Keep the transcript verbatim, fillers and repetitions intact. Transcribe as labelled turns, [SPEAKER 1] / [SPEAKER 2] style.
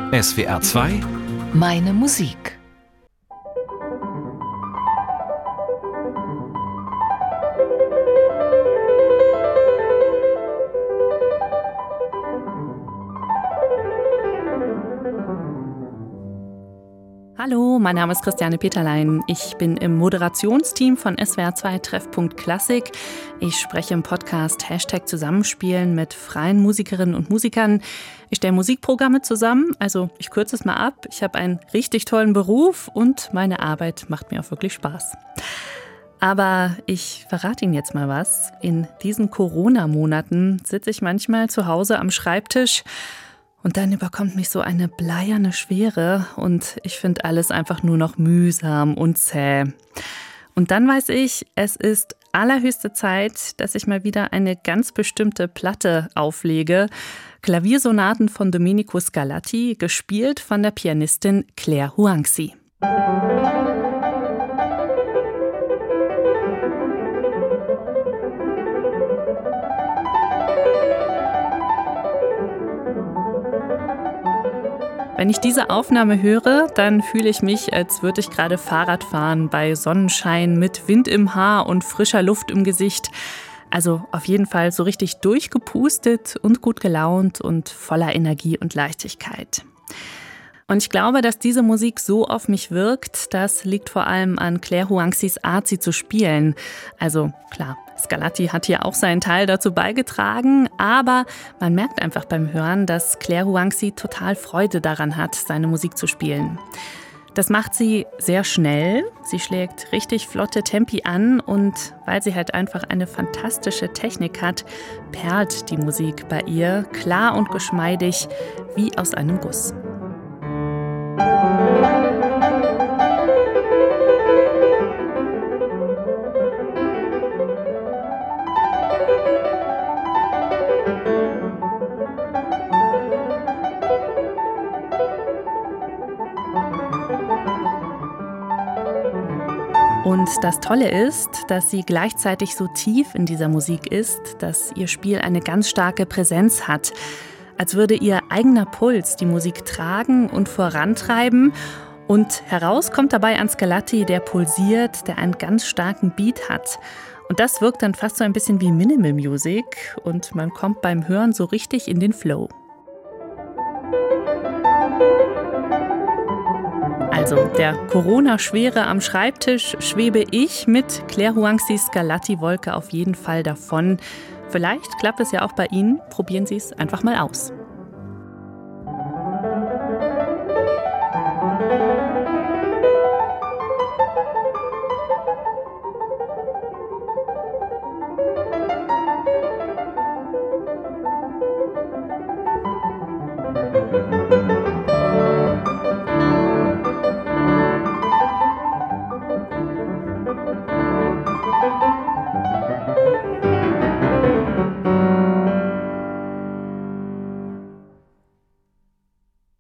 [SPEAKER 1] S W R zwei
[SPEAKER 2] Meine Musik.
[SPEAKER 3] Hallo, mein Name ist Christiane Peterlein. Ich bin im Moderationsteam von S W R zwei Treffpunkt Klassik. Ich spreche im Podcast Hashtag Zusammenspielen mit freien Musikerinnen und Musikern. Ich stelle Musikprogramme zusammen, also ich kürze es mal ab. Ich habe einen richtig tollen Beruf und meine Arbeit macht mir auch wirklich Spaß. Aber ich verrate Ihnen jetzt mal was. In diesen Corona-Monaten sitze ich manchmal zu Hause am Schreibtisch und dann überkommt mich so eine bleierne Schwere und ich finde alles einfach nur noch mühsam und zäh. Und dann weiß ich, es ist allerhöchste Zeit, dass ich mal wieder eine ganz bestimmte Platte auflege. Klaviersonaten von Domenico Scarlatti, gespielt von der Pianistin Claire Huangzi. Wenn ich diese Aufnahme höre, dann fühle ich mich, als würde ich gerade Fahrrad fahren bei Sonnenschein mit Wind im Haar und frischer Luft im Gesicht. Also auf jeden Fall so richtig durchgepustet und gut gelaunt und voller Energie und Leichtigkeit. Und ich glaube, dass diese Musik so auf mich wirkt, das liegt vor allem an Claire Huangzis Art, sie zu spielen. Also klar, Scarlatti hat hier auch seinen Teil dazu beigetragen, aber man merkt einfach beim Hören, dass Claire Huangzi total Freude daran hat, seine Musik zu spielen. Das macht sie sehr schnell, sie schlägt richtig flotte Tempi an und weil sie halt einfach eine fantastische Technik hat, perlt die Musik bei ihr klar und geschmeidig wie aus einem Guss. Und das Tolle ist, dass sie gleichzeitig so tief in dieser Musik ist, dass ihr Spiel eine ganz starke Präsenz hat. Als würde ihr eigener Puls die Musik tragen und vorantreiben. Und heraus kommt dabei ein Scarlatti, der pulsiert, der einen ganz starken Beat hat. Und das wirkt dann fast so ein bisschen wie Minimal Music und man kommt beim Hören so richtig in den Flow. Also der Corona-Schwere am Schreibtisch schwebe ich mit Claire Huangzis Scarlatti-Wolke auf jeden Fall davon. Vielleicht klappt es ja auch bei Ihnen. Probieren Sie es einfach mal aus.